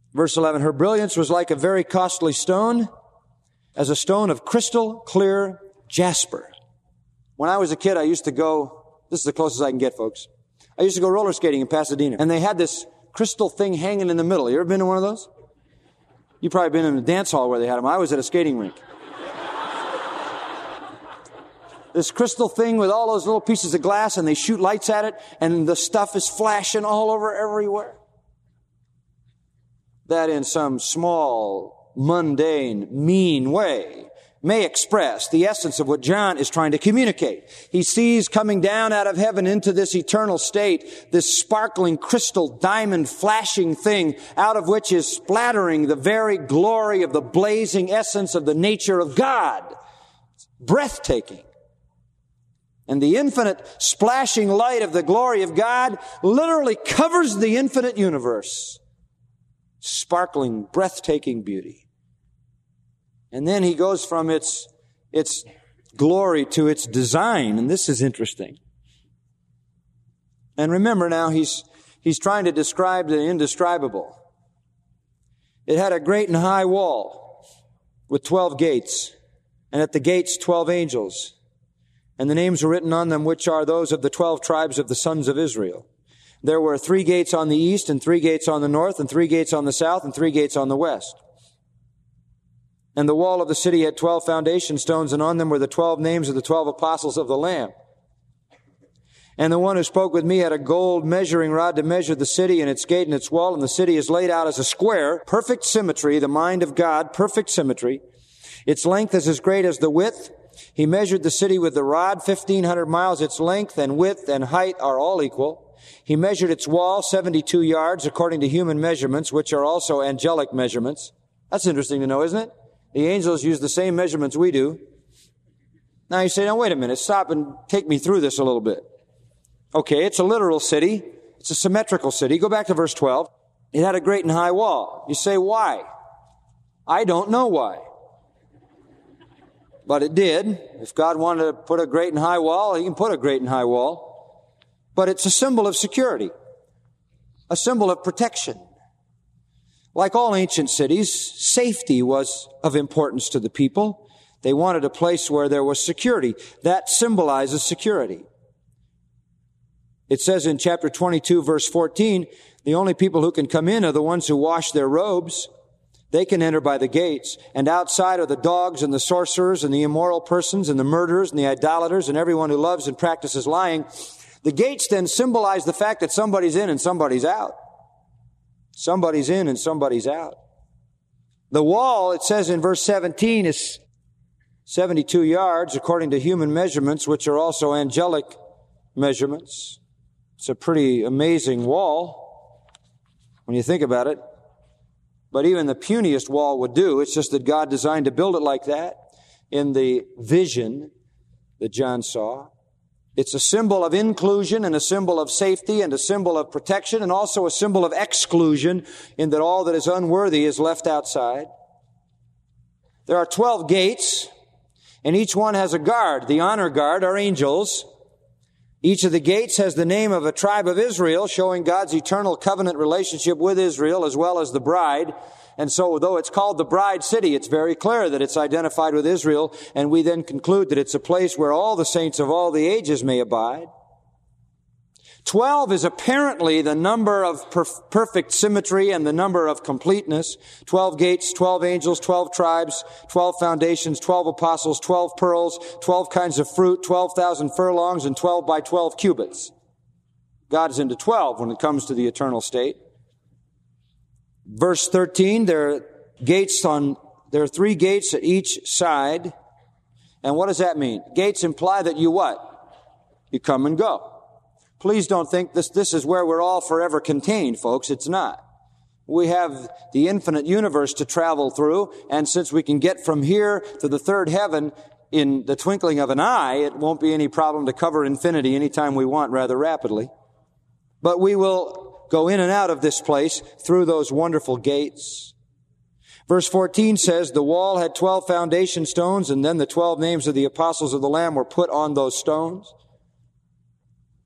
Verse 11, her brilliance was like a very costly stone, as a stone of crystal clear jasper. When I was a kid, I used to go, this is the closest I can get, folks. I used to go roller skating in Pasadena, and they had this crystal thing hanging in the middle. You ever been to one of those? You've probably been in a dance hall where they had them. I was at a skating rink. This crystal thing with all those little pieces of glass, and they shoot lights at it, and the stuff is flashing all over everywhere. That in some small, mundane, mean way may express the essence of what John is trying to communicate. He sees coming down out of heaven into this eternal state, this sparkling crystal diamond flashing thing out of which is splattering the very glory of the blazing essence of the nature of God. It's breathtaking. And the infinite splashing light of the glory of God literally covers the infinite universe. Sparkling, breathtaking beauty. And then he goes from its glory to its design, and this is interesting. And remember now, he's trying to describe the indescribable. It had a great and high wall with 12 gates, and at the gates 12 angels. And the names were written on them, which are those of the 12 tribes of the sons of Israel. There were 3 gates on the east, and 3 gates on the north, and 3 gates on the south, and 3 gates on the west. And the wall of the city had 12 foundation stones, and on them were the 12 names of the 12 apostles of the Lamb. And the one who spoke with me had a gold measuring rod to measure the city and its gate and its wall, and the city is laid out as a square, perfect symmetry, the mind of God, perfect symmetry. Its length is as great as the width. He measured the city with the rod, 1,500 miles. Its length and width and height are all equal. He measured its wall 72 yards according to human measurements, which are also angelic measurements. That's interesting to know, isn't it? The angels use the same measurements we do. Now you say, now wait a minute, stop and take me through this a little bit. Okay, it's a literal city. It's a symmetrical city. Go back to verse 12. It had a great and high wall. You say, why? I don't know why. But it did. If God wanted to put a great and high wall, He can put a great and high wall. But it's a symbol of security. A symbol of protection. Like all ancient cities, safety was of importance to the people. They wanted a place where there was security. That symbolizes security. It says in chapter 22, verse 14, the only people who can come in are the ones who wash their robes. They can enter by the gates. And outside are the dogs and the sorcerers and the immoral persons and the murderers and the idolaters and everyone who loves and practices lying. The gates then symbolize the fact that somebody's in and somebody's out. Somebody's in and somebody's out. The wall, it says in verse 17, is 72 yards according to human measurements, which are also angelic measurements. It's a pretty amazing wall when you think about it. But even the puniest wall would do. It's just that God designed to build it like that in the vision that John saw. It's a symbol of inclusion and a symbol of safety and a symbol of protection and also a symbol of exclusion in that all that is unworthy is left outside. There are 12 gates, and each one has a guard. The honor guard are angels. Each of the gates has the name of a tribe of Israel, showing God's eternal covenant relationship with Israel as well as the bride. And so, though it's called the bride city, it's very clear that it's identified with Israel, and we then conclude that it's a place where all the saints of all the ages may abide. 12 is apparently the number of perfect symmetry and the number of completeness. 12 gates, 12 angels, 12 tribes, 12 foundations, 12 apostles, 12 pearls, 12 kinds of fruit, 12,000 furlongs, and 12 by 12 cubits. God is into 12 when it comes to the eternal state. Verse 13, there are 3 gates at each side. And what does that mean? Gates imply that you what? You come and go. Please don't think this is where we're all forever contained, folks. It's not. We have the infinite universe to travel through, and since we can get from here to the third heaven in the twinkling of an eye, it won't be any problem to cover infinity anytime we want rather rapidly. But we will go in and out of this place through those wonderful gates. Verse 14 says, the wall had 12 foundation stones, and then the 12 names of the apostles of the Lamb were put on those stones.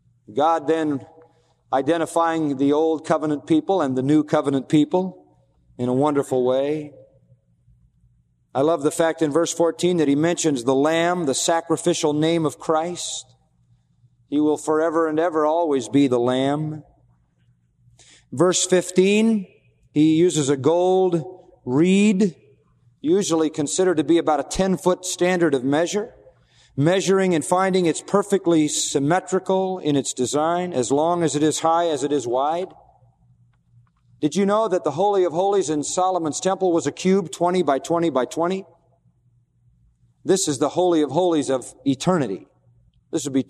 God then identifying the old covenant people and the new covenant people in a wonderful way. I love the fact in verse 14 that he mentions the Lamb, the sacrificial name of Christ. He will forever and ever always be the Lamb. Verse 15, he uses a gold reed, usually considered to be about a 10-foot standard of measure, measuring and finding it's perfectly symmetrical in its design, as long as it is high as it is wide. Did you know that the Holy of Holies in Solomon's temple was a cube 20 by 20 by 20? This is the Holy of Holies of eternity. This would be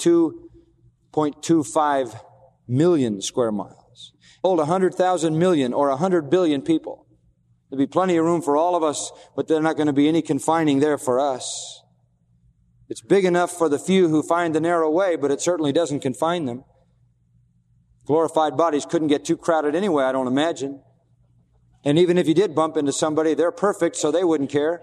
2.25 million square miles. Hold 100,000 million or 100 billion people. There'd be plenty of room for all of us, but there's not going to be any confining there for us. It's big enough for the few who find the narrow way, but it certainly doesn't confine them. Glorified bodies couldn't get too crowded anyway, I don't imagine. And even if you did bump into somebody, they're perfect, so they wouldn't care.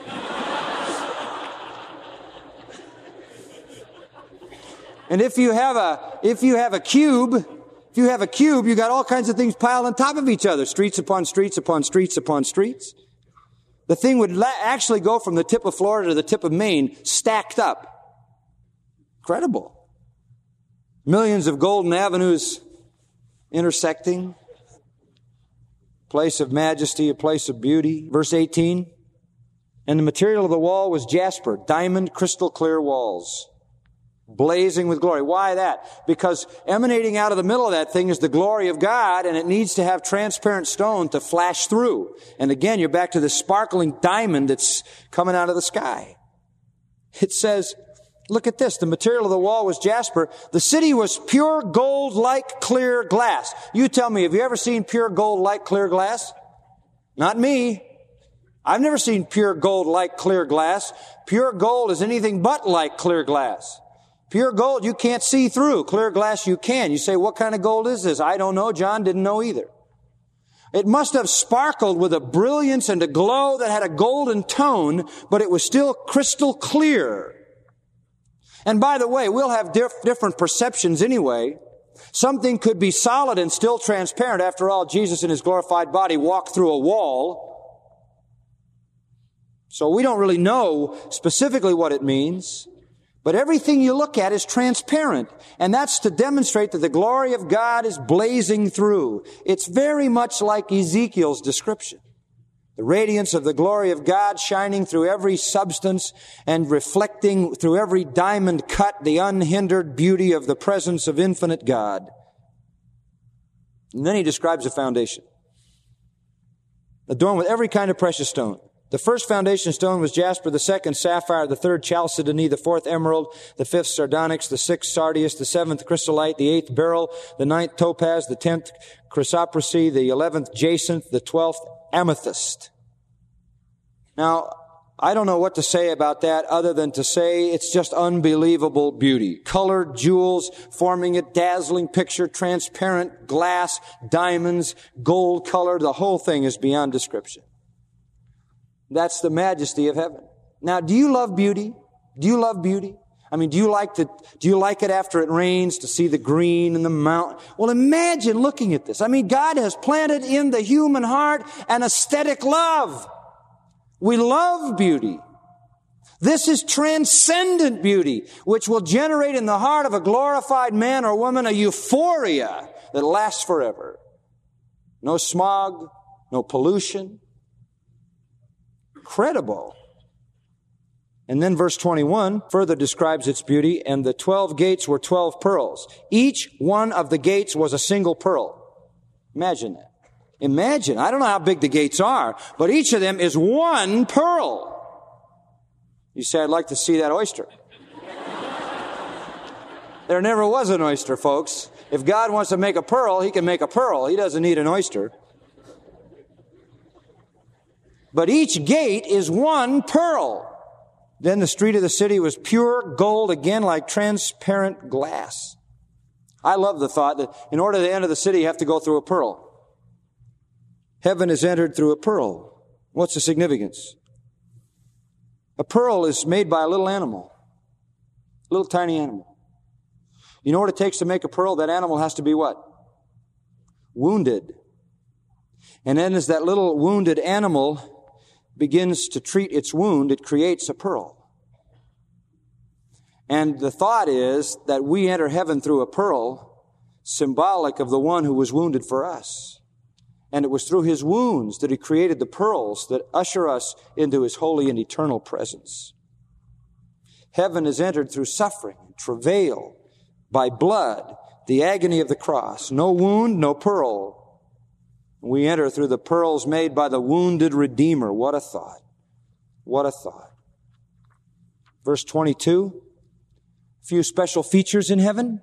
And if you have a cube, you got all kinds of things piled on top of each other, streets upon streets upon streets upon streets. The thing would actually go from the tip of Florida to the tip of Maine, stacked up. Incredible. Millions of golden avenues intersecting. Place of majesty, a place of beauty. Verse 18. And the material of the wall was jasper, diamond, crystal clear walls, blazing with glory. Why that? Because emanating out of the middle of that thing is the glory of God, and it needs to have transparent stone to flash through. And again, you're back to the sparkling diamond that's coming out of the sky. It says, look at this. The material of the wall was jasper. The city was pure gold like clear glass. You tell me, have you ever seen pure gold like clear glass? Not me. I've never seen pure gold like clear glass. Pure gold is anything but like clear glass. Pure gold you can't see through. Clear glass you can. You say, what kind of gold is this? I don't know. John didn't know either. It must have sparkled with a brilliance and a glow that had a golden tone, but it was still crystal clear. And by the way, we'll have different perceptions anyway. Something could be solid and still transparent. After all, Jesus in his glorified body walked through a wall. So we don't really know specifically what it means. But everything you look at is transparent. And that's to demonstrate that the glory of God is blazing through. It's very much like Ezekiel's description. The radiance of the glory of God shining through every substance and reflecting through every diamond cut the unhindered beauty of the presence of infinite God. And then he describes the foundation. Adorned with every kind of precious stone. The first foundation stone was jasper, the second sapphire, the third chalcedony, the fourth emerald, the fifth sardonyx, the sixth sardius, the seventh chrysolite, the eighth beryl, the ninth topaz, the 10th chrysoprase, the 11th jacinth, the 12th amethyst. Now, I don't know what to say about that other than to say it's just unbelievable beauty. Colored jewels forming a dazzling picture, transparent glass, diamonds, gold color. The whole thing is beyond description. That's the majesty of heaven. Now, do you love beauty? Do you love beauty? I mean, do you like it after it rains to see the green and the mountain? Well, imagine looking at this. I mean, God has planted in the human heart an aesthetic love. We love beauty. This is transcendent beauty, which will generate in the heart of a glorified man or woman a euphoria that lasts forever. No smog, no pollution. Incredible. And then verse 21 further describes its beauty, and the 12 gates were 12 pearls. Each one of the gates was a single pearl. Imagine that. Imagine. I don't know how big the gates are, but each of them is one pearl. You say, I'd like to see that oyster. There never was an oyster, folks. If God wants to make a pearl, he can make a pearl. He doesn't need an oyster. But each gate is one pearl. Then the street of the city was pure gold, again like transparent glass. I love the thought that in order to enter the city, you have to go through a pearl. Heaven is entered through a pearl. What's the significance? A pearl is made by a little animal. A little tiny animal. You know what it takes to make a pearl? That animal has to be what? Wounded. And then as that little wounded animal begins to treat its wound, it creates a pearl. And the thought is that we enter heaven through a pearl, symbolic of the one who was wounded for us. And it was through his wounds that he created the pearls that usher us into his holy and eternal presence. Heaven is entered through suffering, travail, by blood, the agony of the cross. No wound, no pearl. We enter through the pearls made by the wounded Redeemer. What a thought. What a thought. Verse 22, a few special features in heaven.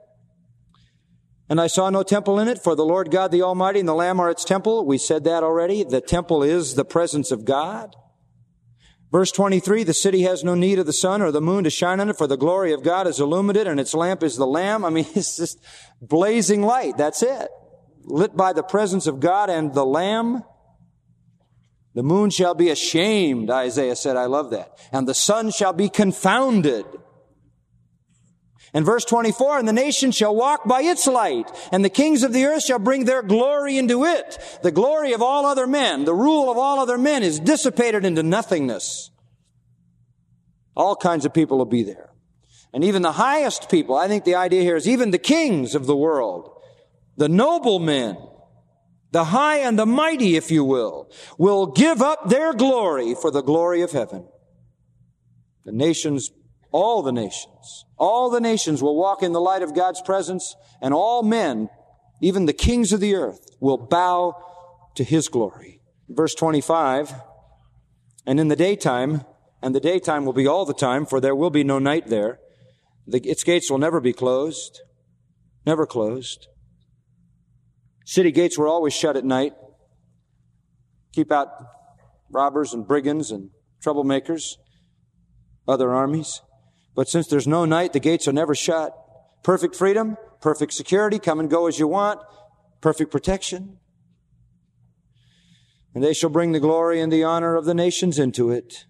And I saw no temple in it, for the Lord God the Almighty and the Lamb are its temple. We said that already. The temple is the presence of God. Verse 23, the city has no need of the sun or the moon to shine on it, for the glory of God is illuminated, and its lamp is the Lamb. I mean, it's just blazing light. That's it. Lit by the presence of God and the Lamb. The moon shall be ashamed, Isaiah said. I love that. And the sun shall be confounded. And verse 24, and the nations shall walk by its light, and the kings of the earth shall bring their glory into it. The glory of all other men, the rule of all other men is dissipated into nothingness. All kinds of people will be there. And even the highest people, I think the idea here is even the kings of the world, the noblemen, the high and the mighty, if you will give up their glory for the glory of heaven. The nations, all the nations will walk in the light of God's presence, and all men, even the kings of the earth, will bow to his glory. Verse 25, and in the daytime, and the daytime will be all the time, for there will be no night there, its gates will never be closed, never closed. City gates were always shut at night, keep out robbers and brigands and troublemakers, other armies. But since there's no night, the gates are never shut. Perfect freedom, perfect security, come and go as you want, perfect protection. And they shall bring the glory and the honor of the nations into it.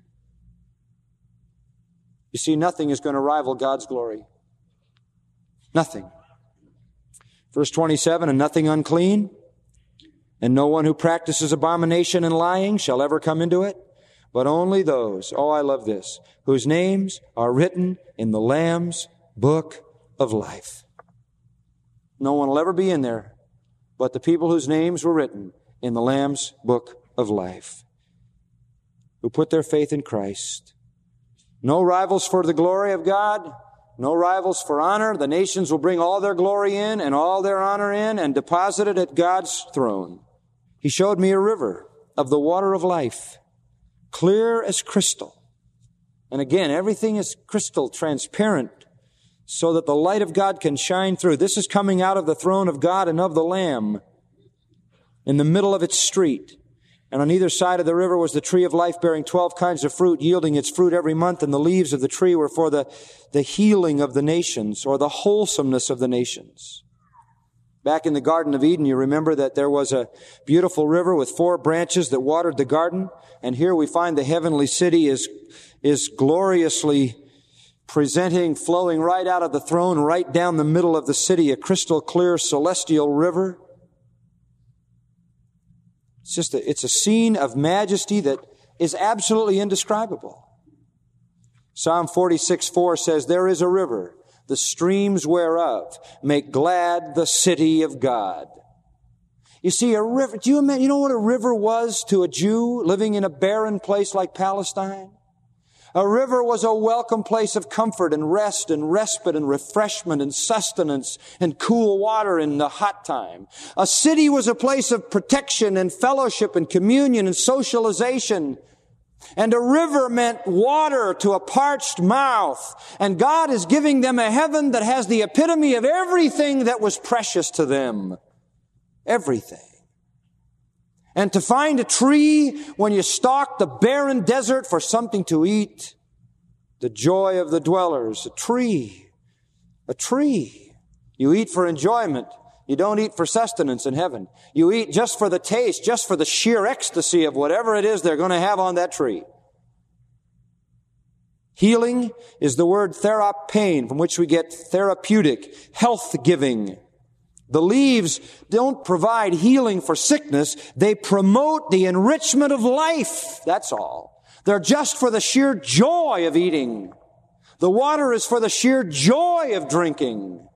You see, nothing is going to rival God's glory. Nothing. Verse 27, and nothing unclean, and no one who practices abomination and lying shall ever come into it, but only those, oh, I love this, whose names are written in the Lamb's book of life. No one will ever be in there but the people whose names were written in the Lamb's book of life, who put their faith in Christ. No rivals for the glory of God, no rivals for honor. The nations will bring all their glory in and all their honor in and deposit it at God's throne. He showed me a river of the water of life, clear as crystal. And again, everything is crystal transparent so that the light of God can shine through. This is coming out of the throne of God and of the Lamb in the middle of its street. And on either side of the river was the tree of life, bearing 12 kinds of fruit, yielding its fruit every month. And the leaves of the tree were for the healing of the nations, or the wholesomeness of the nations. Back in the Garden of Eden, you remember that there was a beautiful river with 4 branches that watered the garden. And here we find the heavenly city is gloriously presenting, flowing right out of the throne, right down the middle of the city, a crystal clear celestial river. It's a scene of majesty that is absolutely indescribable. Psalm 46:4 says, there is a river, the streams whereof make glad the city of God. You see, a river, you know what a river was to a Jew living in a barren place like Palestine? A river was a welcome place of comfort and rest and respite and refreshment and sustenance and cool water in the hot time. A city was a place of protection and fellowship and communion and socialization. And a river meant water to a parched mouth. And God is giving them a heaven that has the epitome of everything that was precious to them. Everything. And to find a tree when you stalk the barren desert for something to eat, the joy of the dwellers, a tree. You eat for enjoyment. You don't eat for sustenance in heaven. You eat just for the taste, just for the sheer ecstasy of whatever it is they're going to have on that tree. Healing is the word therapein, from which we get therapeutic, health-giving. The leaves don't provide healing for sickness. They promote the enrichment of life. That's all. They're just for the sheer joy of eating. The water is for the sheer joy of drinking.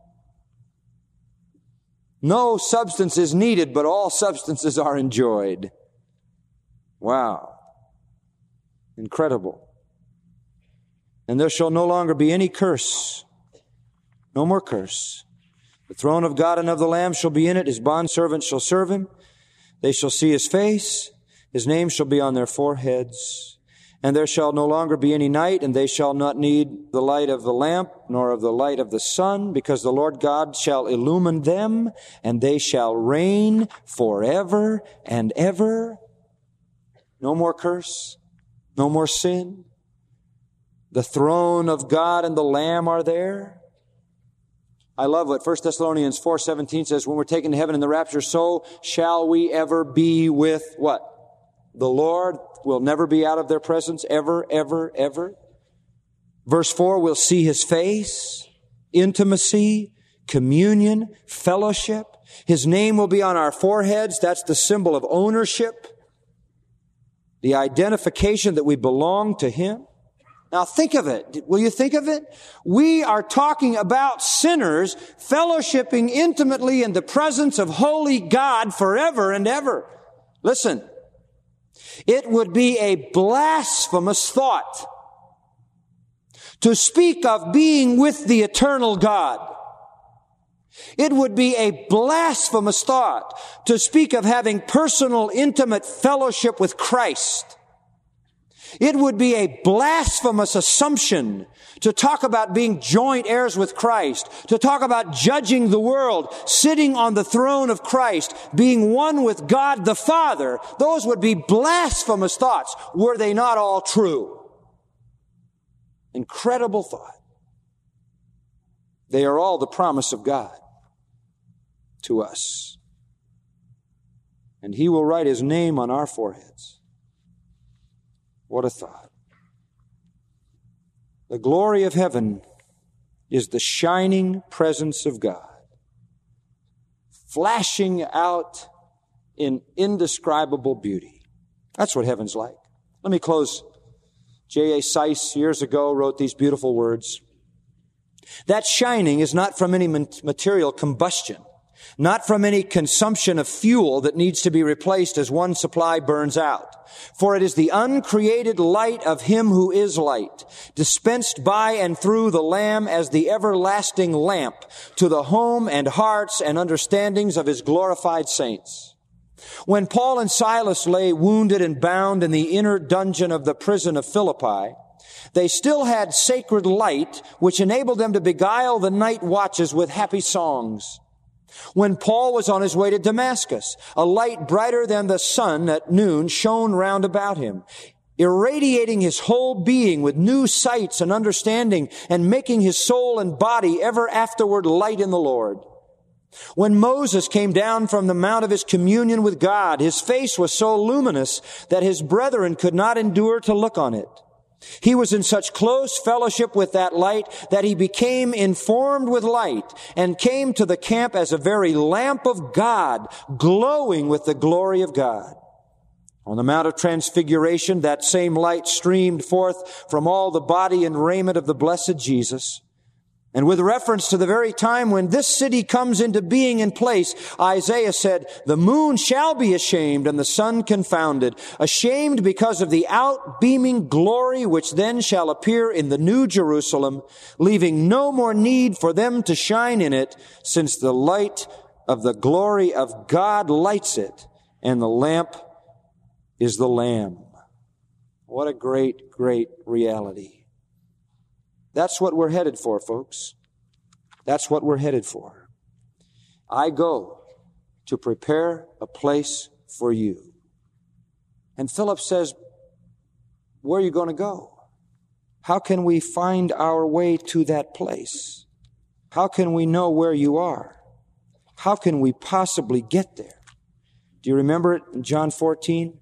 No substance is needed, but all substances are enjoyed. Wow. Incredible. And there shall no longer be any curse. No more curse. The throne of God and of the Lamb shall be in it. His bondservants shall serve him. They shall see his face. His name shall be on their foreheads. And there shall no longer be any night, and they shall not need the light of the lamp, nor of the light of the sun, because the Lord God shall illumine them, and they shall reign forever and ever. No more curse, no more sin. The throne of God and the Lamb are there. I love what 1 Thessalonians 4:17 says, when we're taken to heaven in the rapture, so shall we ever be with what? The Lord. Will never be out of their presence, ever, ever, ever. Verse 4, we'll see his face, intimacy, communion, fellowship. His name will be on our foreheads. That's the symbol of ownership, the identification that we belong to him. Now think of it. Will you think of it? We are talking about sinners fellowshipping intimately in the presence of holy God forever and ever. Listen. It would be a blasphemous thought to speak of being with the eternal God. It would be a blasphemous thought to speak of having personal, intimate fellowship with Christ. It would be a blasphemous assumption to talk about being joint heirs with Christ, to talk about judging the world, sitting on the throne of Christ, being one with God the Father. Those would be blasphemous thoughts, were they not all true. Incredible thought. They are all the promise of God to us. And he will write his name on our foreheads. What a thought. The glory of heaven is the shining presence of God, flashing out in indescribable beauty. That's what heaven's like. Let me close. J.A. Seiss years ago wrote these beautiful words. That shining is not from any material combustion, not from any consumption of fuel that needs to be replaced as one supply burns out. For it is the uncreated light of him who is light, dispensed by and through the Lamb as the everlasting lamp to the home and hearts and understandings of his glorified saints. When Paul and Silas lay wounded and bound in the inner dungeon of the prison of Philippi, they still had sacred light which enabled them to beguile the night watches with happy songs. When Paul was on his way to Damascus, a light brighter than the sun at noon shone round about him, irradiating his whole being with new sights and understanding and making his soul and body ever afterward light in the Lord. When Moses came down from the mount of his communion with God, his face was so luminous that his brethren could not endure to look on it. He was in such close fellowship with that light that he became informed with light and came to the camp as a very lamp of God, glowing with the glory of God. On the Mount of Transfiguration, that same light streamed forth from all the body and raiment of the blessed Jesus. And with reference to the very time when this city comes into being in place, Isaiah said, the moon shall be ashamed and the sun confounded, ashamed because of the outbeaming glory which then shall appear in the new Jerusalem, leaving no more need for them to shine in it, since the light of the glory of God lights it, and the lamp is the Lamb. What a great, great reality. That's what we're headed for, folks. That's what we're headed for. I go to prepare a place for you. And Philip says, where are you going to go? How can we find our way to that place? How can we know where you are? How can we possibly get there? Do you remember it in John 14?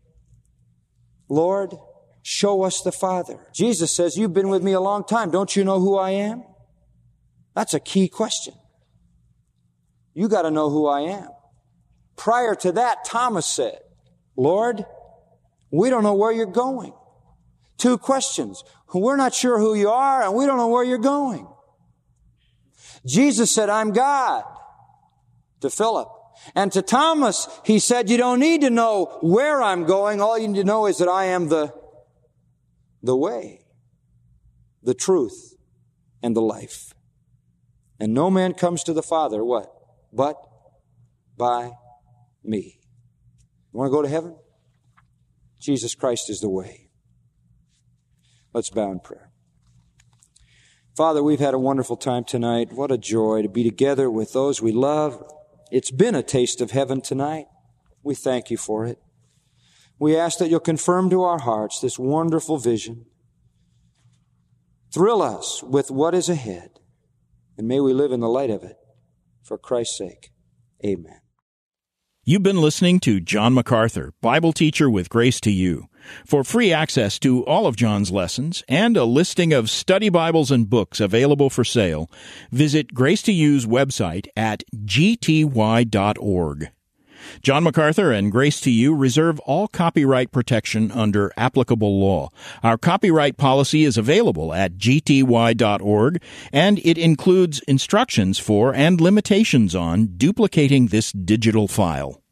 Lord, show us the Father. Jesus says, you've been with me a long time. Don't you know who I am? That's a key question. You got to know who I am. Prior to that, Thomas said, Lord, we don't know where you're going. 2 questions. We're not sure who you are, and we don't know where you're going. Jesus said, I'm God, to Philip. And to Thomas, he said, you don't need to know where I'm going. All you need to know is that I am the way, the truth, and the life. And no man comes to the Father, what? But by me. You want to go to heaven? Jesus Christ is the way. Let's bow in prayer. Father, we've had a wonderful time tonight. What a joy to be together with those we love. It's been a taste of heaven tonight. We thank you for it. We ask that you'll confirm to our hearts this wonderful vision. Thrill us with what is ahead, and may we live in the light of it. For Christ's sake, amen. You've been listening to John MacArthur, Bible teacher with Grace to You. For free access to all of John's lessons and a listing of study Bibles and books available for sale, visit Grace to You's website at gty.org. John MacArthur and Grace to You reserve all copyright protection under applicable law. Our copyright policy is available at gty.org, and it includes instructions for and limitations on duplicating this digital file.